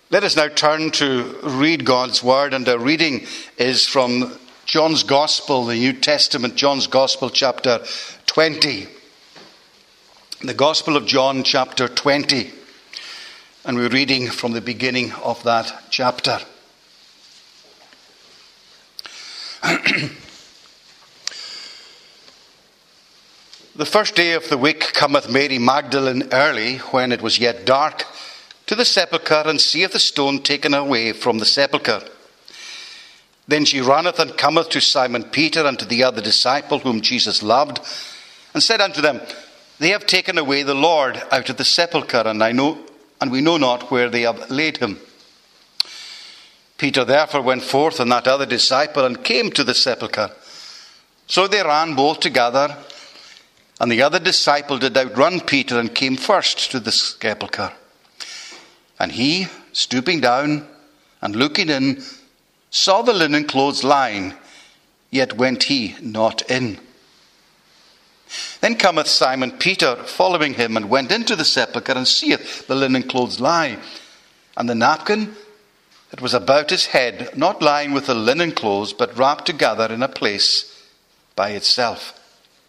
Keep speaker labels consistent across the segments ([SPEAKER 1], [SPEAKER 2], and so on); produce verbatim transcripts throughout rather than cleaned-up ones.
[SPEAKER 1] Let us now turn to read God's word, and our reading is from John's Gospel, the New Testament, John's Gospel, chapter twenty. The Gospel of John, chapter twenty. And we're reading from the beginning of that chapter. The first day of the week cometh Mary Magdalene early, when it was yet dark, to the sepulchre, and seeth the stone taken away from the sepulchre. Then she runneth and cometh to Simon Peter and to the other disciple whom Jesus loved, and said unto them, They have taken away the Lord out of the sepulchre, and I know, and we know not where they have laid him. Peter therefore went forth, and that other disciple, and came to the sepulchre. So they ran both together, and the other disciple did outrun Peter, and came first to the sepulchre. And he, stooping down and looking in, saw the linen clothes lying, yet went he not in. Then cometh Simon Peter following him, and went into the sepulchre, and seeth the linen clothes lie, and the napkin that was about his head, not lying with the linen clothes, but wrapped together in a place by itself.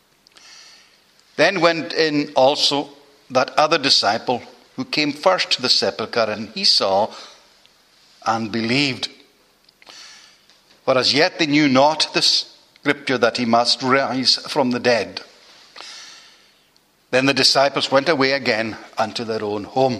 [SPEAKER 1] Then went in also that other disciple, who came first to the sepulchre, and he saw and believed. For as yet they knew not the scripture that he must rise from the dead. Then the disciples went away again unto their own home.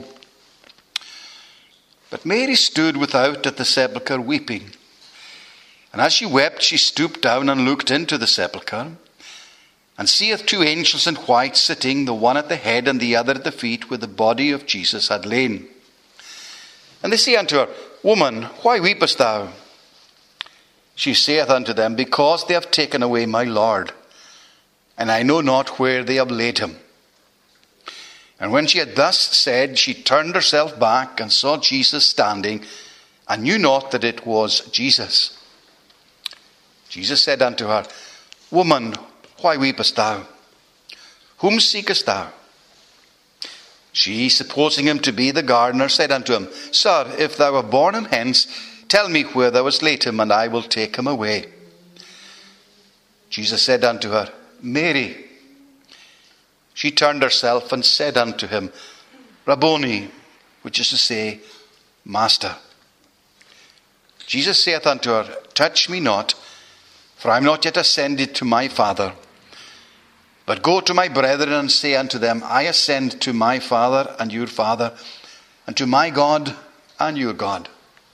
[SPEAKER 1] But Mary stood without at the sepulchre weeping. And as she wept, she stooped down and looked into the sepulchre, and seeth two angels in white sitting, the one at the head and the other at the feet, where the body of Jesus had lain. And they say unto her, Woman, why weepest thou? She saith unto them, Because they have taken away my Lord, and I know not where they have laid him. And when she had thus said, she turned herself back, and saw Jesus standing, and knew not that it was Jesus. Jesus said unto her, Woman, why weepest thou? Whom seekest thou? She, supposing him to be the gardener, said unto him, Sir, if thou have borne him hence, tell me where thou hast laid him, and I will take him away. Jesus said unto her, Mary. She turned herself and said unto him, Rabboni, which is to say, Master. Jesus saith unto her, Touch me not, for I am not yet ascended to my Father. But go to my brethren and say unto them, I ascend to my Father and your Father, and to my God and your God.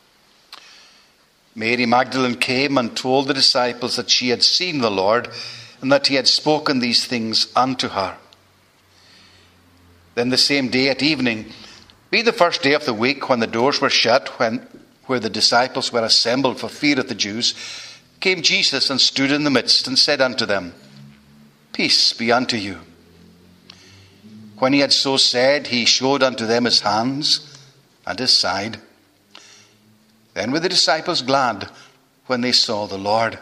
[SPEAKER 1] Mary Magdalene came and told the disciples that she had seen the Lord, and that he had spoken these things unto her. Then the same day at evening, being the first day of the week, when the doors were shut, when where the disciples were assembled for fear of the Jews, came Jesus and stood in the midst, and said unto them, Peace be unto you. When he had so said, he showed unto them his hands and his side. Then were the disciples glad when they saw the Lord.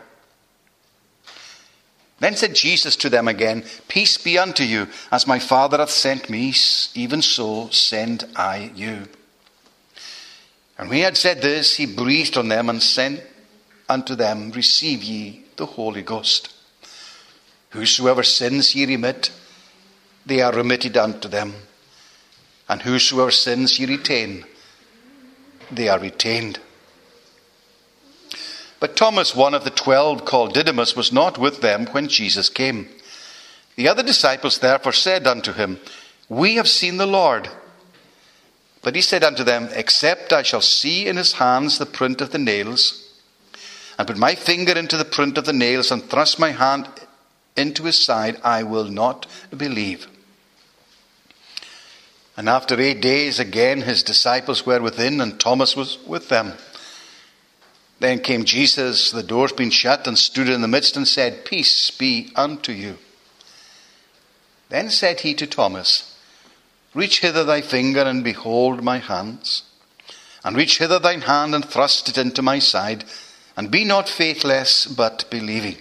[SPEAKER 1] Then said Jesus to them again, Peace be unto you. As my Father hath sent me, even so send I you. And when he had said this, he breathed on them, and said unto them, Receive ye the Holy Ghost. Whosoever sins ye remit, they are remitted unto them. And whosoever sins ye retain, they are retained. But Thomas, one of the twelve, called Didymus, was not with them when Jesus came. The other disciples therefore said unto him, We have seen the Lord. But he said unto them, Except I shall see in his hands the print of the nails, and put my finger into the print of the nails, and thrust my hand into his side, I will not believe. And after eight days again his disciples were within, and Thomas was with them. Then came Jesus, the doors being shut, and stood in the midst, and said, Peace be unto you. Then said he to Thomas, Reach hither thy finger, and behold my hands. And reach hither thine hand, and thrust it into my side, and be not faithless, but believing.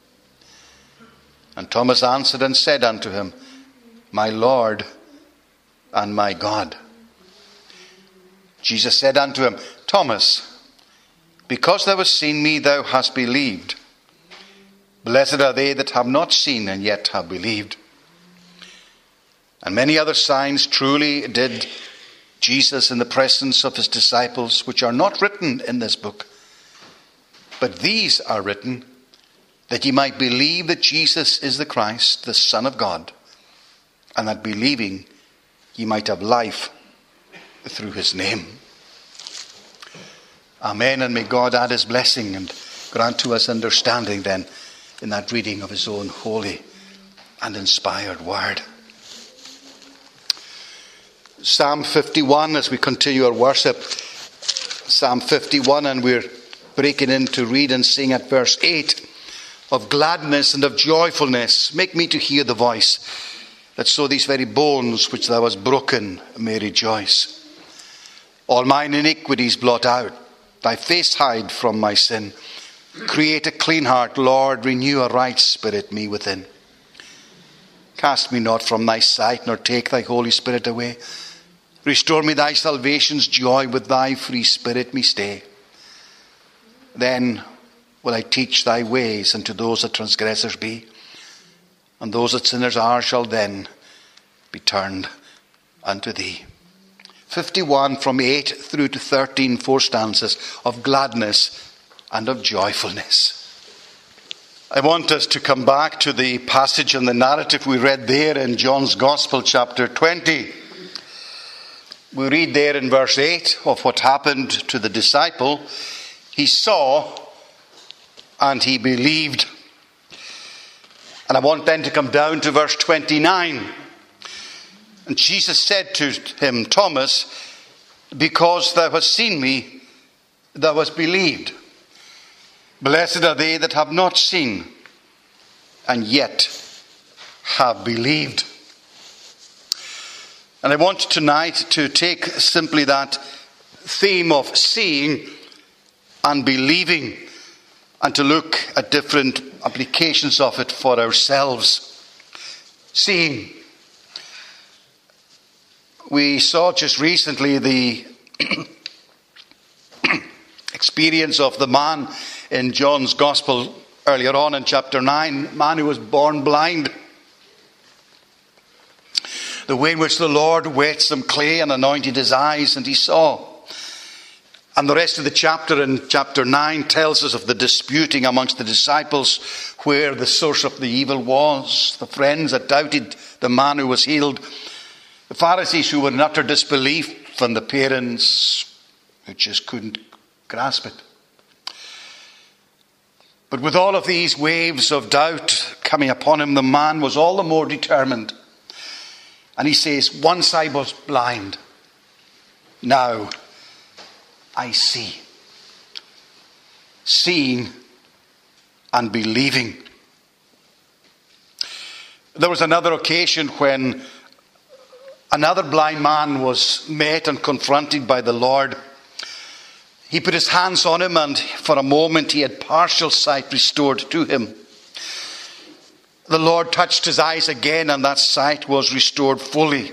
[SPEAKER 1] And Thomas answered and said unto him, My Lord and my God. Jesus said unto him, Thomas, because thou hast seen me, thou hast believed. Blessed are they that have not seen and yet have believed. And many other signs truly did Jesus in the presence of his disciples, which are not written in this book. But these are written, that ye might believe that Jesus is the Christ, the Son of God, and that believing ye might have life through his name. Amen, and may God add his blessing and grant to us understanding then in that reading of his own holy and inspired word. Psalm fifty-one, as we continue our worship, Psalm fifty-one, and we're breaking in to read and sing at verse eight, of gladness and of joyfulness, make me to hear the voice, that so these very bones which thou hast broken may rejoice. All mine iniquities blot out, thy face hide from my sin. Create a clean heart, Lord, renew a right spirit me within. Cast me not from thy sight, nor take thy Holy Spirit away. Restore me thy salvation's joy, with thy free spirit me stay. Then will I teach thy ways unto those that transgressors be, and those that sinners are shall then be turned unto thee. fifty-one from eight through to thirteen, four stanzas of gladness and of joyfulness. I want us to come back to the passage and the narrative we read there in John's Gospel, chapter twenty. We read there in verse eight of what happened to the disciple. He saw and he believed. And I want then to come down to verse twenty-nine. And Jesus said to him, Thomas, because thou hast seen me, thou hast believed. Blessed are they that have not seen and yet have believed. And I want tonight to take simply that theme of seeing and believing, and to look at different applications of it for ourselves. Seeing. We saw just recently the experience of the man in John's Gospel earlier on in chapter nine, man who was born blind. The way in which the Lord wet some clay and anointed his eyes, and he saw. And the rest of the chapter in chapter nine tells us of the disputing amongst the disciples where the source of the evil was. The friends that doubted the man who was healed. The Pharisees who were in utter disbelief, and the parents who just couldn't grasp it. But with all of these waves of doubt coming upon him, the man was all the more determined. And he says, once I was blind, now I see. Seeing and believing. There was another occasion when another blind man was met and confronted by the Lord. He put his hands on him, and for a moment he had partial sight restored to him. The Lord touched his eyes again, and that sight was restored fully.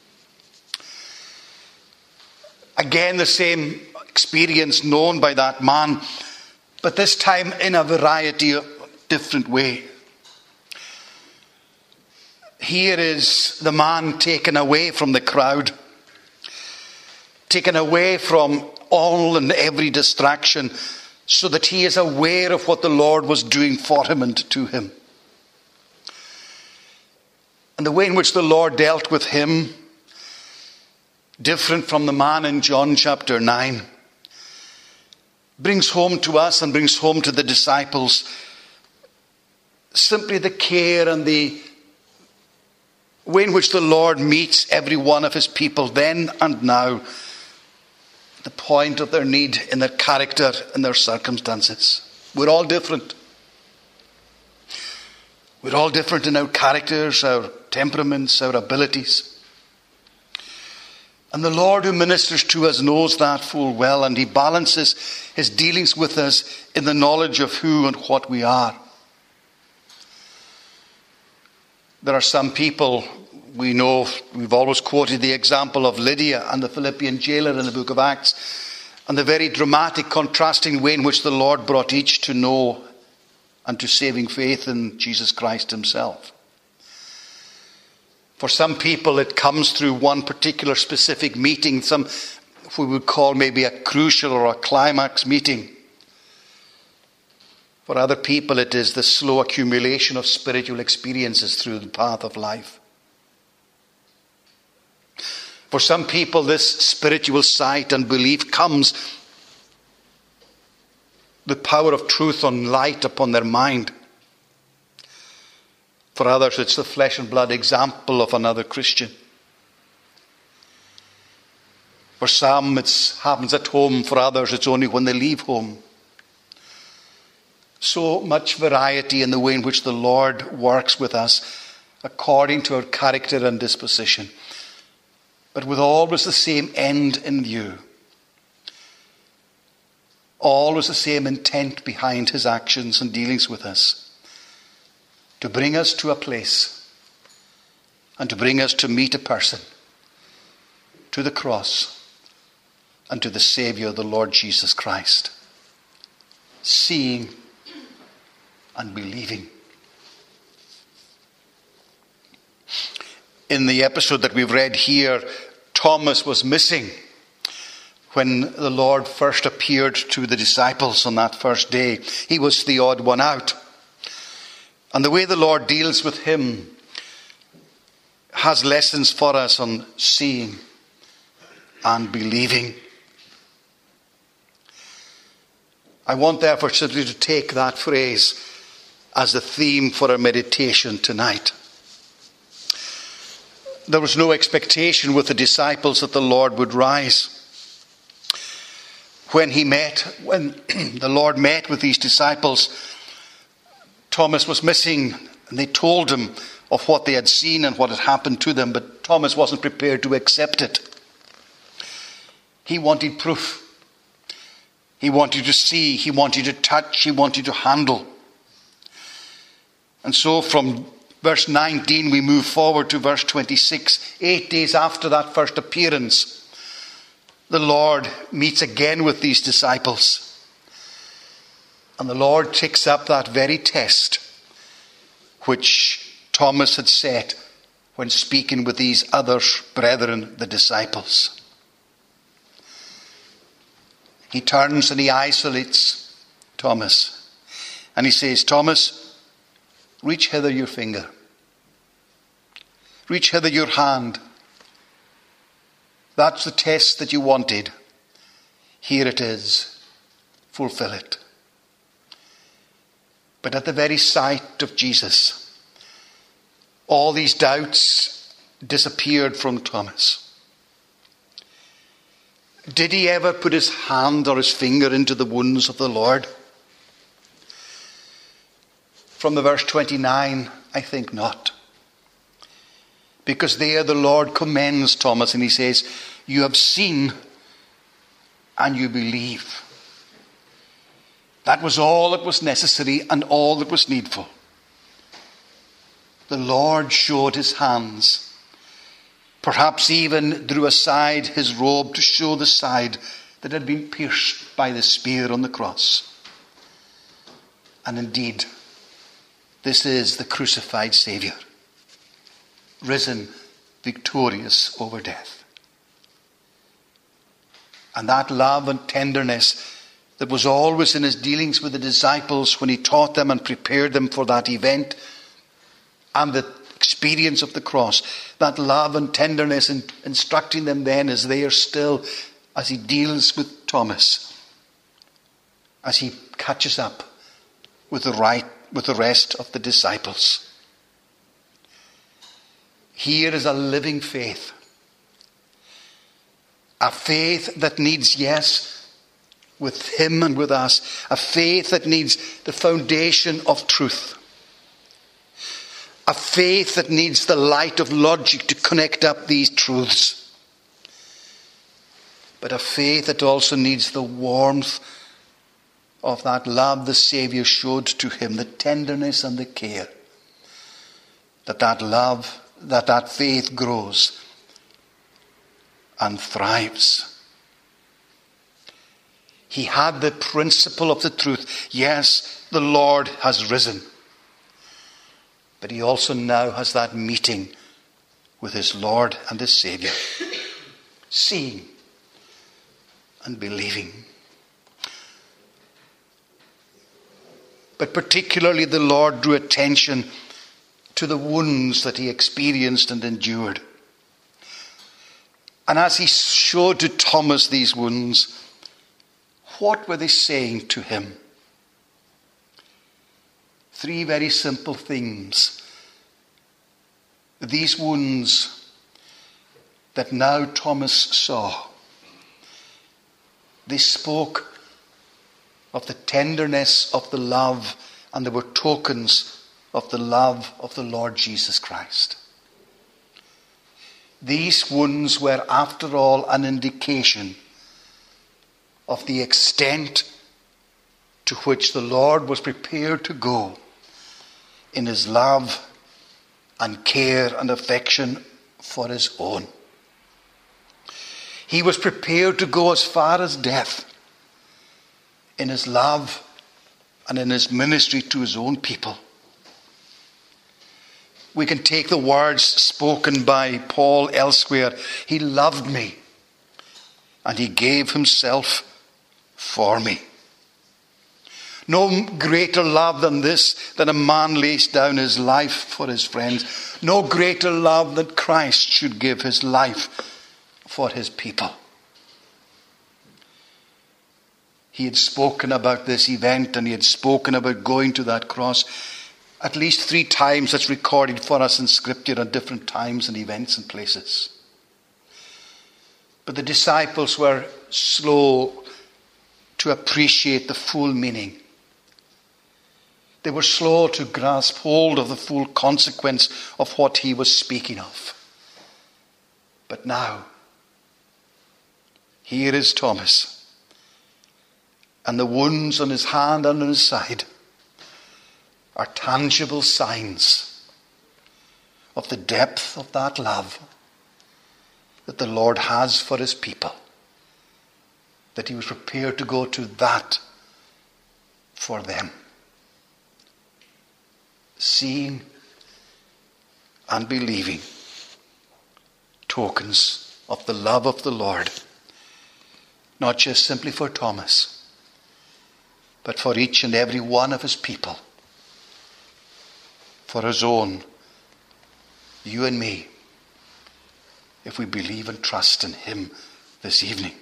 [SPEAKER 1] Again, the same experience known by that man, but this time in a variety of different way. Here is the man taken away from the crowd, taken away from all and every distraction, so that he is aware of what the Lord was doing for him and to him. And the way in which the Lord dealt with him, different from the man in John chapter nine, brings home to us and brings home to the disciples simply the care and the way in which the Lord meets every one of his people then and now, the point of their need in their character and their circumstances. We're all different. We're all different in our characters, our temperaments, our abilities. And the Lord who ministers to us knows that full well, and he balances his dealings with us in the knowledge of who and what we are. There are some people We know, we've always quoted the example of Lydia and the Philippian jailer in the book of Acts, and the very dramatic, contrasting way in which the Lord brought each to know and to saving faith in Jesus Christ himself. For some people, it comes through one particular specific meeting, some we would call maybe a crucial or a climax meeting. For other people, it is the slow accumulation of spiritual experiences through the path of life. For some people, this spiritual sight and belief comes the power of truth on light upon their mind. For others, it's the flesh and blood example of another Christian. For some, it happens at home. For others, it's only when they leave home. So much variety in the way in which the Lord works with us according to our character and disposition, but with always the same end in view. Always the same intent behind his actions and dealings with us. To bring us to a place and to bring us to meet a person, to the cross and to the Saviour, the Lord Jesus Christ. Seeing and believing. In the episode that we've read here, Thomas was missing when the Lord first appeared to the disciples on that first day. He was the odd one out. And the way the Lord deals with him has lessons for us on seeing and believing. I want therefore simply to take that phrase as the theme for our meditation tonight. There was no expectation with the disciples that the Lord would rise. When he met, when the Lord met with these disciples, Thomas was missing, and they told him of what they had seen and what had happened to them, but Thomas wasn't prepared to accept it. He wanted proof. He wanted to see, he wanted to touch, he wanted to handle. And so from verse nineteen we move forward to verse twenty-six. Eight days after that first appearance, the Lord meets again with these disciples. And the Lord takes up that very test which Thomas had set when speaking with these other brethren, the disciples. He turns and he isolates Thomas. And he says, Thomas, reach hither your finger. Reach hither your hand. That's the test that you wanted. Here it is. Fulfill it. But at the very sight of Jesus, all these doubts disappeared from Thomas. Did he ever put his hand or his finger into the wounds of the Lord? From the verse twenty-nine, I think not. Because there the Lord commends Thomas and he says, you have seen and you believe. That was all that was necessary and all that was needful. The Lord showed his hands. Perhaps even drew aside his robe to show the side that had been pierced by the spear on the cross. And indeed, this is the crucified Saviour, risen victorious over death. And that love and tenderness that was always in his dealings with the disciples when he taught them and prepared them for that event and the experience of the cross, that love and tenderness in instructing them then is there still as he deals with Thomas, as he catches up with the right with the rest of the disciples. Here is a living faith. A faith that needs, yes, with him and with us, a faith that needs the foundation of truth. A faith that needs the light of logic to connect up these truths. But a faith that also needs the warmth of that love the Saviour showed to him, the tenderness and the care that that love that that faith grows and thrives. He had the principle of the truth. Yes, the Lord has risen. But he also now has that meeting with his Lord and his Savior. Seeing and believing. But particularly the Lord drew attention to the wounds that he experienced and endured. And as he showed to Thomas these wounds, what were they saying to him? Three very simple things. These wounds that now Thomas saw, they spoke of the tenderness of the love, and they were tokens of the love of the Lord Jesus Christ. These wounds were, after all, an indication of the extent to which the Lord was prepared to go in his love and care and affection for his own. He was prepared to go as far as death in his love and in his ministry to his own people. We can take the words spoken by Paul elsewhere. He loved me and he gave himself for me. No greater love than this, that a man lays down his life for his friends. No greater love that Christ should give his life for his people. He had spoken about this event, and he had spoken about going to that cross at least three times. That's recorded for us in Scripture at different times and events and places. But the disciples were slow to appreciate the full meaning. They were slow to grasp hold of the full consequence of what he was speaking of. But now, here is Thomas, and the wounds on his hand and on his side are tangible signs of the depth of that love that the Lord has for his people, that he was prepared to go to that for them. Seeing and believing, tokens of the love of the Lord, not just simply for Thomas, but for each and every one of his people, for his own, you and me, if we believe and trust in him this evening.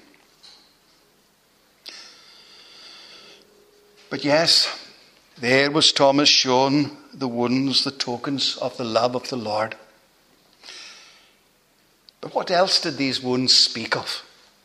[SPEAKER 1] But yes, there was Thomas shown the wounds, the tokens of the love of the Lord. But what else did these wounds speak of?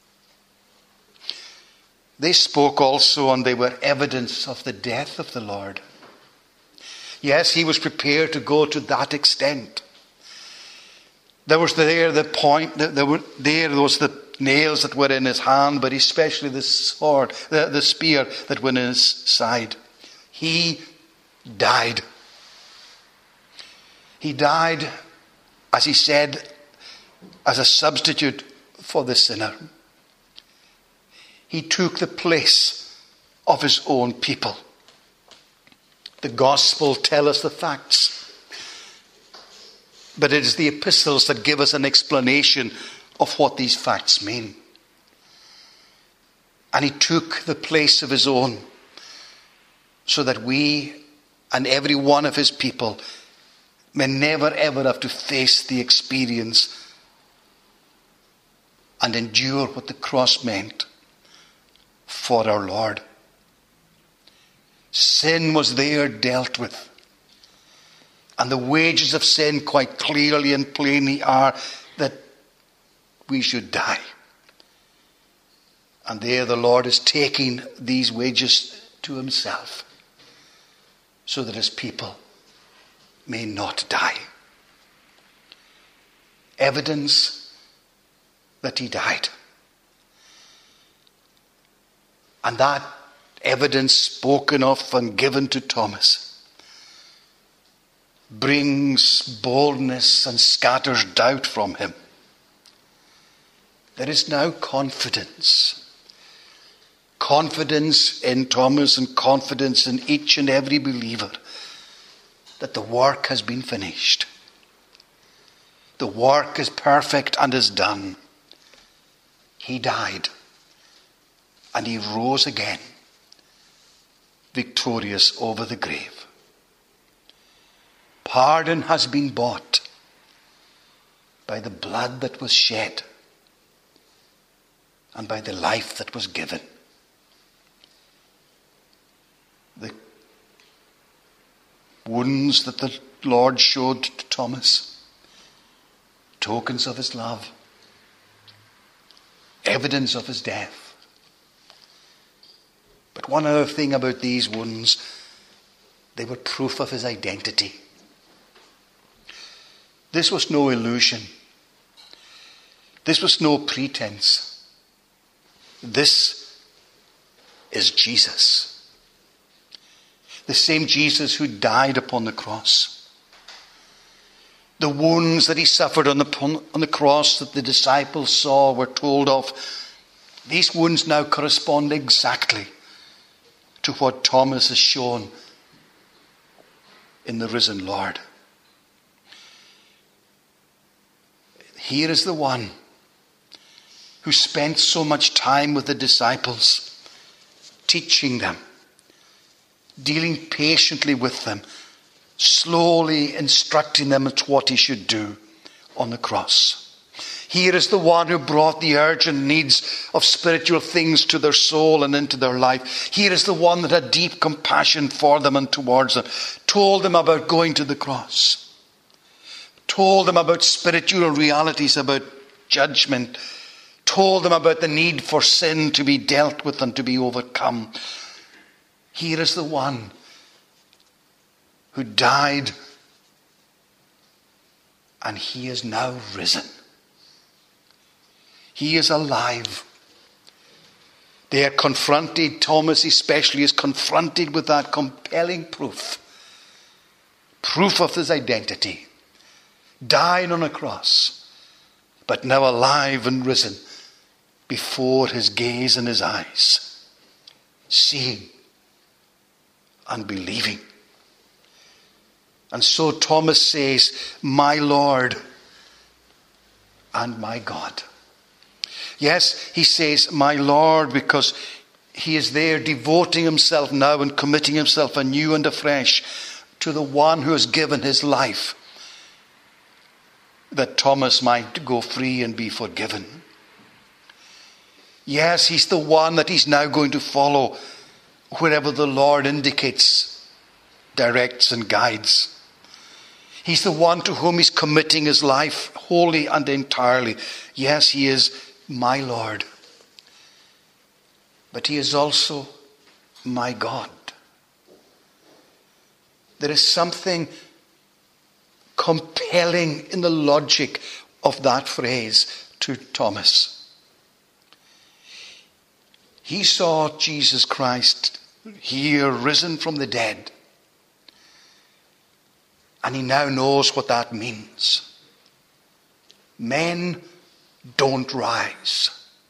[SPEAKER 1] They spoke also, and they were evidence of the death of the Lord. Yes, he was prepared to go to that extent. There was there the point, there were there was the nails that were in his hand, but especially the sword, the, the spear that went in his side. He died. He died, as he said, as a substitute for the sinner. He took the place of his own people. The gospel tell us the facts, but it is the epistles that give us an explanation of what these facts mean. And he took the place of his own, so that we and every one of his people may never ever have to face the experience and endure what the cross meant for our Lord. Sin was there dealt with. And the wages of sin quite clearly and plainly are that we should die. And there the Lord is taking these wages to himself, so that his people may not die. Evidence that he died. And that evidence spoken of and given to Thomas brings boldness and scatters doubt from him. There is now confidence. Confidence in Thomas and confidence in each and every believer that the work has been finished. The work is perfect and is done. He died and he rose again, victorious over the grave. Pardon has been bought by the blood that was shed and by the life that was given. The wounds that the Lord showed to Thomas, tokens of his love, evidence of his death. But one other thing about these wounds, they were proof of his identity. This was no illusion. This was no pretense. This is Jesus. The same Jesus who died upon the cross. The wounds that he suffered on the, on the cross that the disciples saw, were told of. These wounds now correspond exactly to what Thomas has shown in the risen Lord. Here is the one who spent so much time with the disciples, teaching them, dealing patiently with them, slowly instructing them as to what he should do on the cross. Here is the one who brought the urgent needs of spiritual things to their soul and into their life. Here is the one that had deep compassion for them and towards them, told them about going to the cross, told them about spiritual realities, about judgment, told them about the need for sin to be dealt with and to be overcome. Here is the one who died, and he is now risen. He is alive. They are confronted, Thomas especially is confronted with that compelling proof. Proof of his identity. Died on a cross, but now alive and risen before his gaze and his eyes. Seeing and believing. And so Thomas says, my Lord and my God. Yes, he says, my Lord, because he is there devoting himself now and committing himself anew and afresh to the one who has given his life, that Thomas might go free and be forgiven. Yes, he's the one that he's now going to follow wherever the Lord indicates, directs and guides. He's the one to whom he's committing his life wholly and entirely. Yes, he is my Lord. But he is also my God. There is something compelling in the logic of that phrase to Thomas. He saw Jesus Christ here risen from the dead. And he now knows what that means. Men don't rise.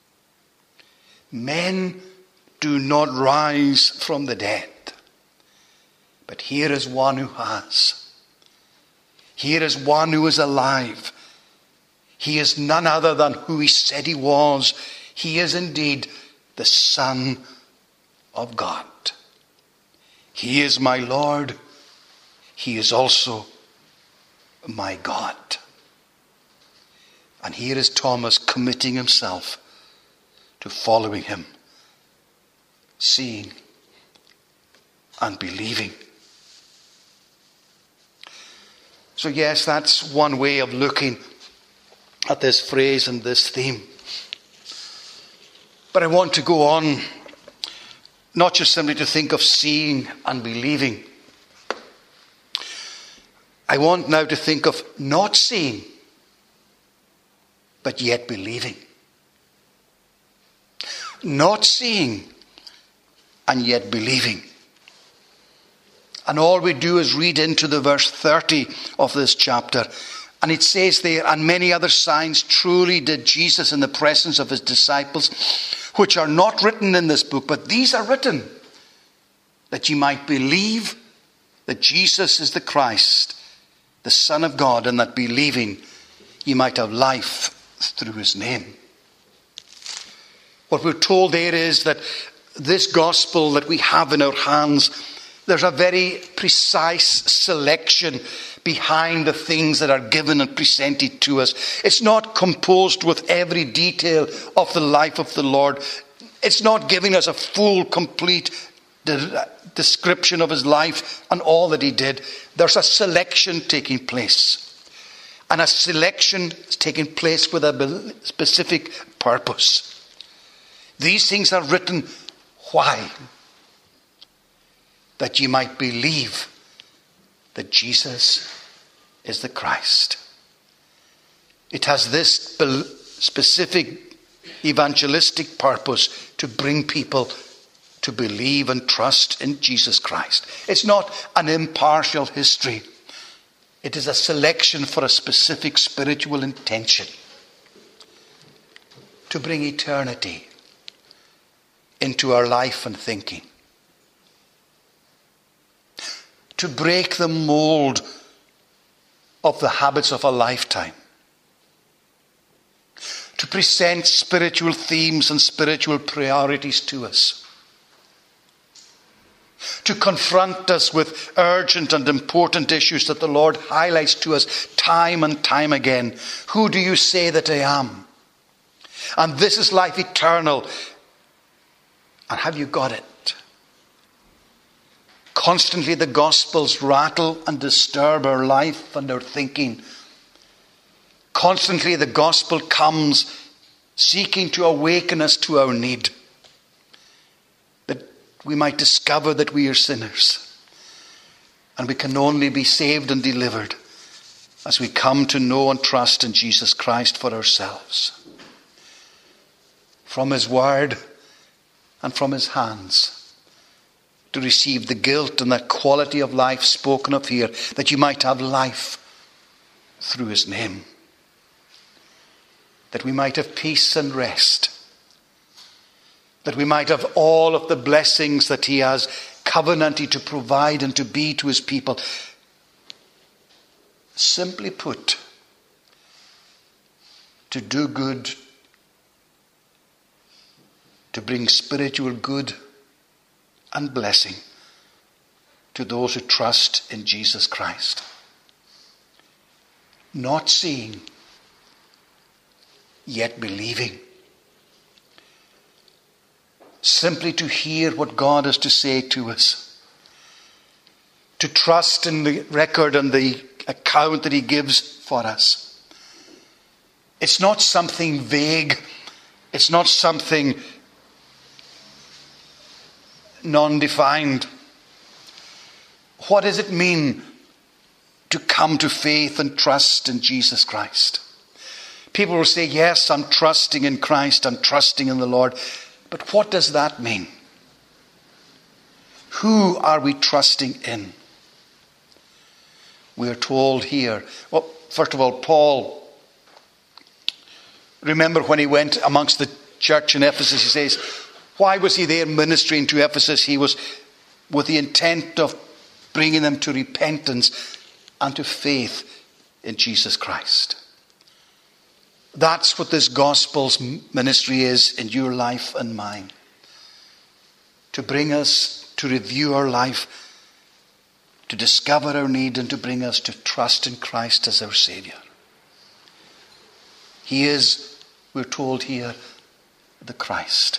[SPEAKER 1] Men do not rise from the dead. But here is one who has. Here is one who is alive. He is none other than who he said he was. He is indeed the Son of God. He is my Lord. He is also my God. And here is Thomas committing himself to following him, seeing and believing. So yes, that's one way of looking at this phrase and this theme. But I want to go on, not just simply to think of seeing and believing. I want now to think of not seeing, but yet believing. Not seeing and yet believing. And all we do is read into the verse thirty of this chapter. And it says there, and many other signs truly did Jesus in the presence of his disciples, which are not written in this book, but these are written, that ye might believe that Jesus is the Christ, the Son of God, and that believing ye might have life through his name. What we're told there is that this gospel that we have in our hands, there's a very precise selection behind the things that are given and presented to us. It's not composed with every detail of the life of the Lord. It's not giving us a full, complete de- description of his life and all that he did. There's a selection taking place. And a selection is taking place with a specific purpose. These things are written, why? That ye might believe that Jesus is the Christ. It has this specific evangelistic purpose to bring people to believe and trust in Jesus Christ. It's not an impartial history. It is a selection for a specific spiritual intention. To bring eternity into our life and thinking. To break the mold of the habits of a lifetime. To present spiritual themes and spiritual priorities to us. To confront us with urgent and important issues that the Lord highlights to us time and time again. Who do you say that I am? And this is life eternal. And have you got it? Constantly the Gospels rattle and disturb our life and our thinking. Constantly the Gospel comes seeking to awaken us to our need. That we might discover that we are sinners. And we can only be saved and delivered as we come to know and trust in Jesus Christ for ourselves. From his word and from his hands. To receive the guilt and that quality of life spoken of here, that you might have life through his name. That we might have peace and rest. That we might have all of the blessings that he has covenanted to provide and to be to his people. Simply put, to do good, to bring spiritual good and blessing to those who trust in Jesus Christ. Not seeing, yet believing. Simply to hear what God has to say to us. To trust in the record and the account that he gives for us. It's not something vague. It's not something non-defined. What does it mean to come to faith and trust in Jesus Christ? People will say, yes, I'm trusting in Christ, I'm trusting in the Lord. But what does that mean? Who are we trusting in? We are told here, well, first of all, Paul, remember when he went amongst the church in Ephesus, he says, why was he there ministering to Ephesus? He was with the intent of bringing them to repentance and to faith in Jesus Christ. That's what this gospel's ministry is in your life and mine. To bring us to review our life, to discover our need, and to bring us to trust in Christ as our Saviour. He is, we're told here, the Christ.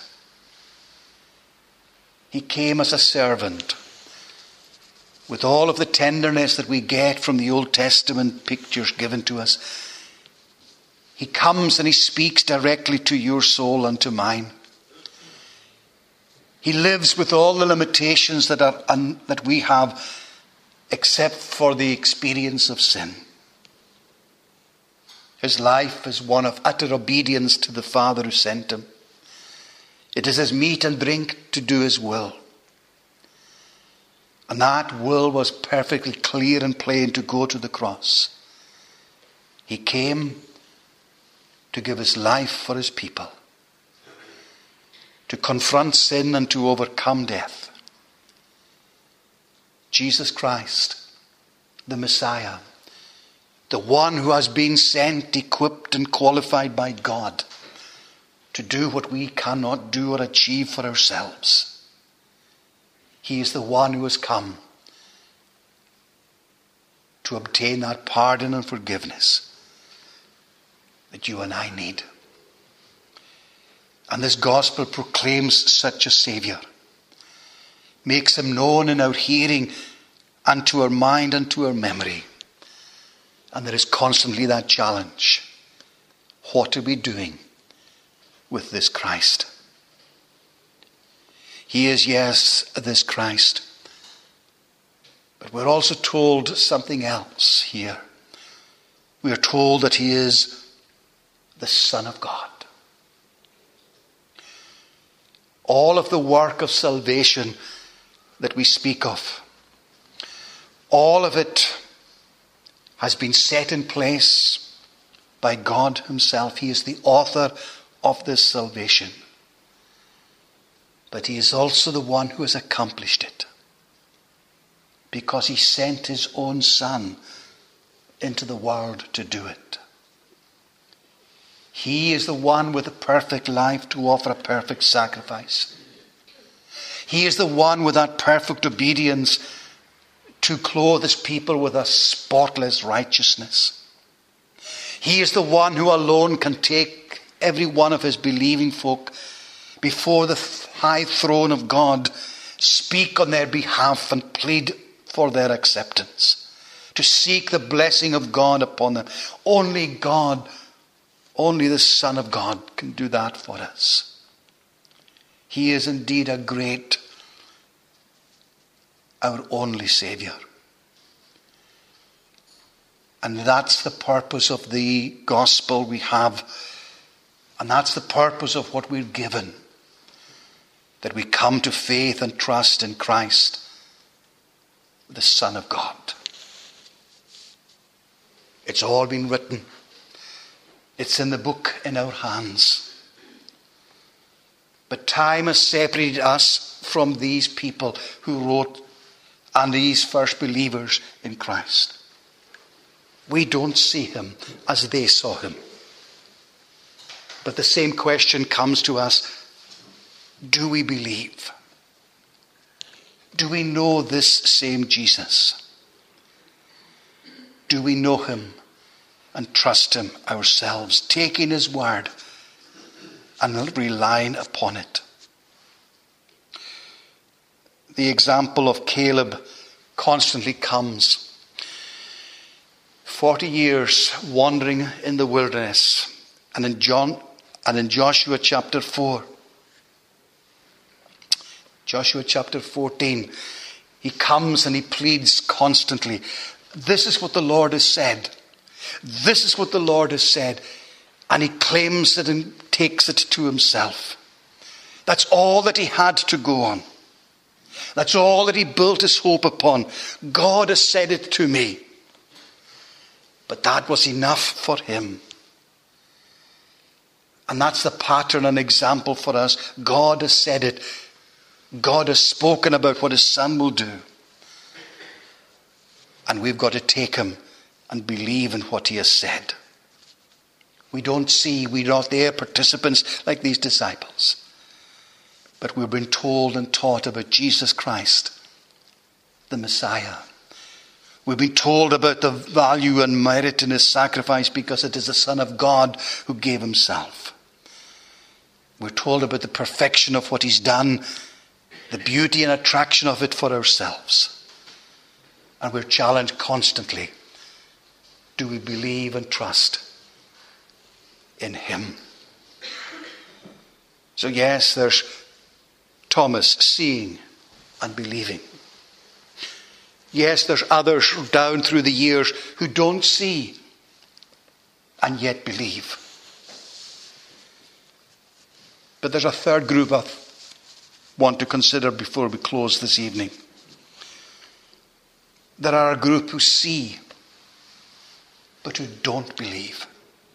[SPEAKER 1] He came as a servant with all of the tenderness that we get from the Old Testament pictures given to us. He comes and he speaks directly to your soul and to mine. He lives with all the limitations that are un, that we have, except for the experience of sin. His life is one of utter obedience to the Father who sent him. It is his meat and drink to do his will. And that will was perfectly clear and plain to go to the cross. He came to give his life for his people, to confront sin and to overcome death. Jesus Christ, the Messiah, the one who has been sent, equipped and qualified by God to do what we cannot do or achieve for ourselves. He is the one who has come to obtain that pardon and forgiveness that you and I need. And this gospel proclaims such a Saviour, makes him known in our hearing and to our mind and to our memory. And there is constantly that challenge. What are we doing with this Christ? He is, yes, this Christ. But we're also told something else here. We are told that he is the Son of God. All of the work of salvation that we speak of, all of it has been set in place by God himself. He is the author of this salvation. But he is also the one who has accomplished it, because he sent his own Son into the world to do it. He is the one with a perfect life to offer a perfect sacrifice. He is the one with that perfect obedience to clothe his people with a spotless righteousness. He is the one who alone can take every one of his believing folk before the high throne of God, speak on their behalf and plead for their acceptance, to seek the blessing of God upon them. Only God, only the Son of God can do that for us. He is indeed a great, our only Saviour. And that's the purpose of the gospel we have. And that's the purpose of what we're given. That we come to faith and trust in Christ, the Son of God. It's all been written. It's in the book in our hands. But time has separated us from these people who wrote and these first believers in Christ. We don't see him as they saw him. But the same question comes to us. Do we believe? Do we know this same Jesus? Do we know him and trust him ourselves, taking his word and relying upon it? The example of Caleb constantly comes. Forty years wandering in the wilderness, and in John and in Joshua chapter four. Joshua chapter fourteen, he comes and he pleads constantly. This is what the Lord has said. This is what the Lord has said. And he claims it and takes it to himself. That's all that he had to go on. That's all that he built his hope upon. God has said it to me. But that was enough for him. And that's the pattern and example for us. God has said it. God has spoken about what his Son will do. And we've got to take him and believe in what he has said. We don't see, we're not there participants like these disciples. But we've been told and taught about Jesus Christ, the Messiah. We've been told about the value and merit in his sacrifice because it is the Son of God who gave himself. We're told about the perfection of what he's done, the beauty and attraction of it for ourselves. And we're challenged constantly. Do we believe and trust in him? So yes, there's Thomas seeing and believing. Yes, there's others down through the years who don't see and yet believe. But there's a third group I want to consider before we close this evening. there are a group who see, but who don't believe.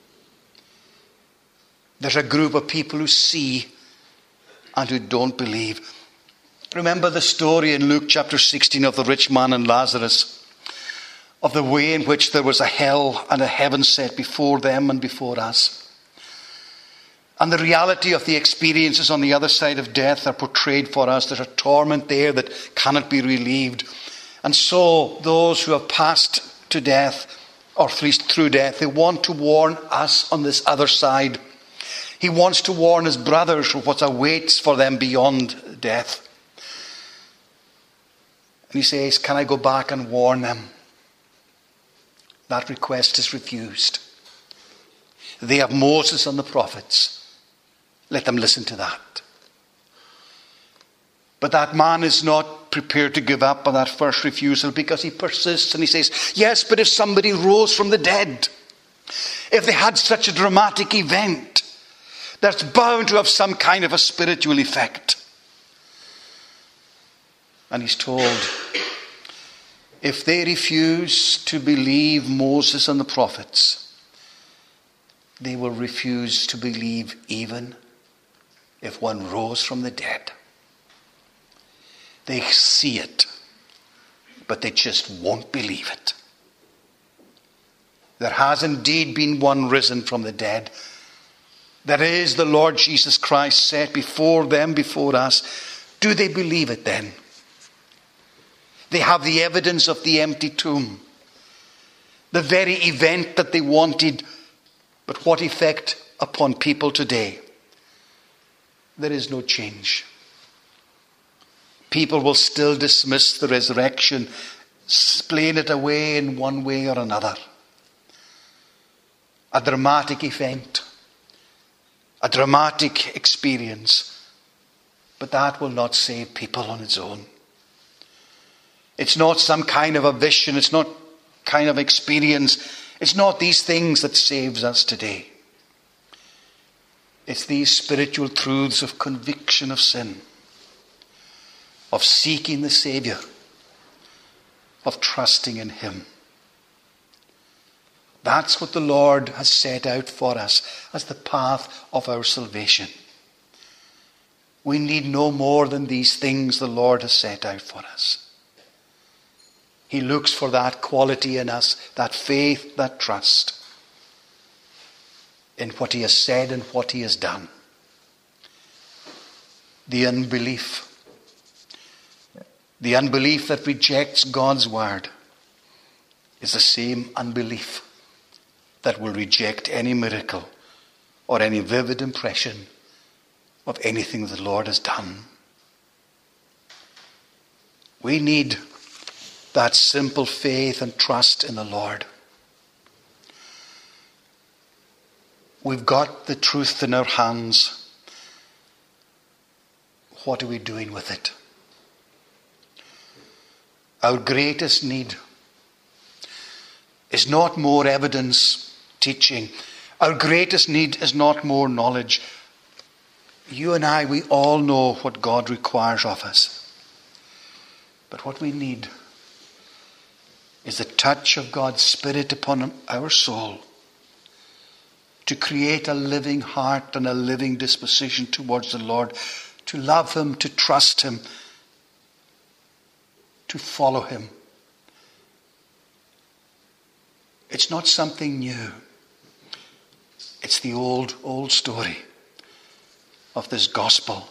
[SPEAKER 1] There's a group of people who see and who don't believe. Remember the story in Luke chapter sixteen of the rich man and Lazarus, of the way in which there was a hell and a heaven set before them and before us. And the reality of the experiences on the other side of death are portrayed for us. There's a torment there that cannot be relieved. And so those who have passed to death, or at least through death, they want to warn us on this other side. He wants to warn his brothers of what awaits for them beyond death. And he says, can I go back and warn them? That request is refused. They have Moses and the prophets. Let them listen to that. But that man is not prepared to give up on that first refusal, because he persists and he says, yes, but if somebody rose from the dead, if they had such a dramatic event, that's bound to have some kind of a spiritual effect. And he's told, if they refuse to believe Moses and the prophets, they will refuse to believe even if one rose from the dead. They see it, but they just won't believe it. There has indeed been one risen from the dead. That is the Lord Jesus Christ set before them, before us. Do they believe it then? They have the evidence of the empty tomb. The very event that they wanted. But what effect upon people today? There is no change. People will still dismiss the resurrection, explain it away in one way or another. A dramatic event. A dramatic experience. But that will not save people on its own. It's not some kind of a vision. It's not kind of experience. It's not these things that saves us today. It's these spiritual truths of conviction of sin, of seeking the Saviour, of trusting in Him. That's what the Lord has set out for us as the path of our salvation. We need no more than these things the Lord has set out for us. He looks for that quality in us, that faith, that trust in what He has said and what He has done. The unbelief. The unbelief that rejects God's word is the same unbelief that will reject any miracle or any vivid impression of anything the Lord has done. We need that simple faith and trust in the Lord. We've got the truth in our hands. What are we doing with it? Our greatest need is not more evidence, teaching. Our greatest need is not more knowledge. You and I, we all know what God requires of us. But what we need is the touch of God's Spirit upon our soul to create a living heart and a living disposition towards the Lord, to love Him, to trust Him, to follow Him. It's not something new. It's the old, old story of this gospel.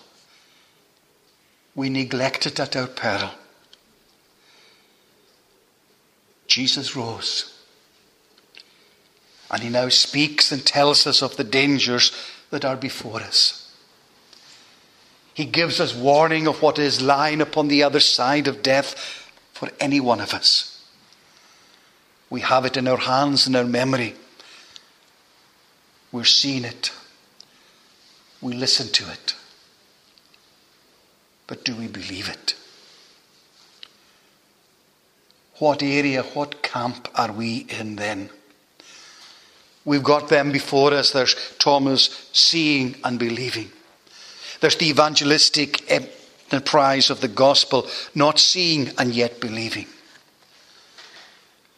[SPEAKER 1] We neglect it at our peril. Jesus rose. And He now speaks and tells us of the dangers that are before us. He gives us warning of what is lying upon the other side of death for any one of us. We have it in our hands, in our memory. We're seeing it. We listen to it. But do we believe it? What area, what camp are we in then? We've got them before us. There's Thomas seeing and believing. There's the evangelistic enterprise of the gospel, not seeing and yet believing.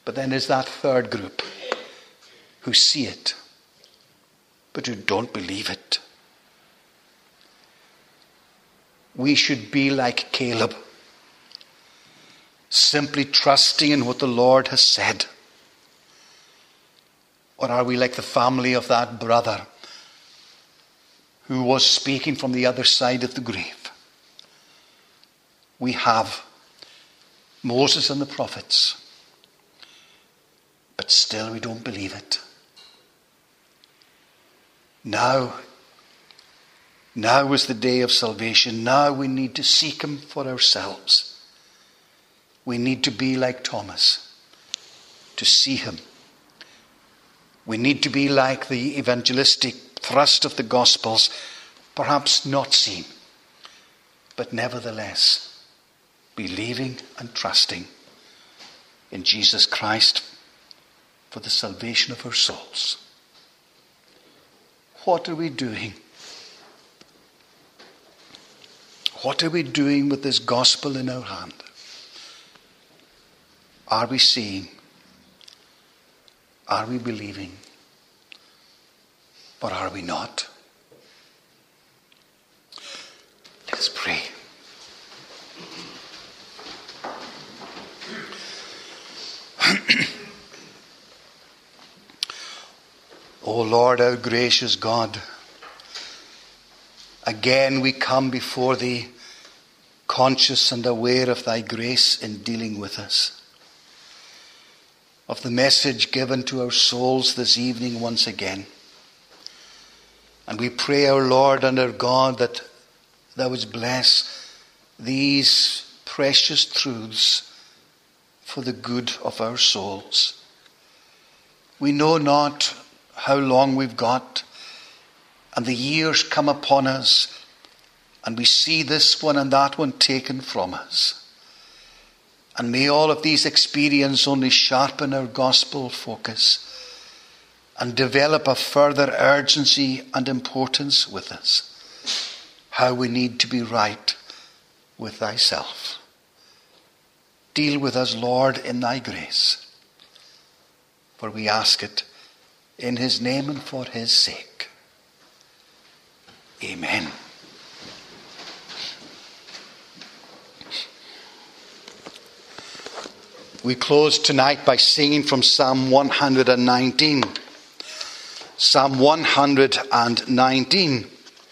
[SPEAKER 1] But then there's that third group who see it, but who don't believe it. We should be like Caleb, simply trusting in what the Lord has said. Or are we like the family of that brother who was speaking from the other side of the grave? We have Moses and the prophets, but still we don't believe it. Now, now is the day of salvation. Now we need to seek him for ourselves. We need to be like Thomas, to see him. We need to be like the evangelistic thrust of the Gospels, perhaps not seen, but nevertheless believing and trusting in Jesus Christ for the salvation of our souls. What are we doing? What are we doing with this gospel in our hand? Are we seeing? Are we believing? Or are we not? Let us pray. O Lord, our gracious God, again we come before thee, conscious and aware of thy grace in dealing with us, of the message given to our souls this evening once again. And we pray, our Lord and our God, that thou wouldst bless these precious truths for the good of our souls. We know not how long we've got, and the years come upon us, and we see this one and that one taken from us. And may all of these experiences only sharpen our gospel focus and develop a further urgency and importance with us, how we need to be right with thyself. Deal with us, Lord, in thy grace, for we ask it in his name and for his sake. Amen. We close tonight by singing from Psalm one hundred nineteen. Psalm one hundred nineteen.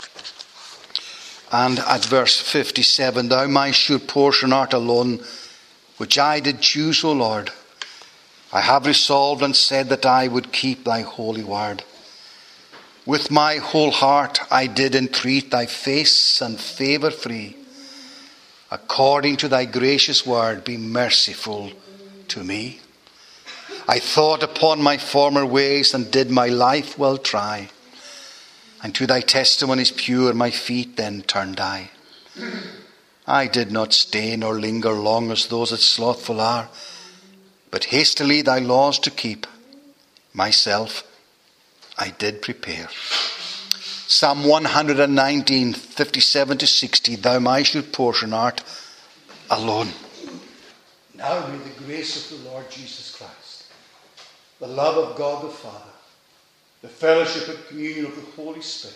[SPEAKER 1] And at verse fifty-seven, Thou my sure portion art alone, which I did choose, O Lord. I have resolved and said that I would keep thy holy word. With my whole heart I did entreat thy face and favour free. According to thy gracious word, be merciful to me. I thought upon my former ways and did my life well try. And to thy testimonies pure my feet then turned I. I did not stay nor linger long as those that slothful are, but hastily thy laws to keep, myself I did prepare. Psalm one hundred nineteen, fifty-seven to sixty, Thou my sure portion art alone. Now may the grace of the Lord Jesus Christ, the love of God the Father, the fellowship and communion of the Holy Spirit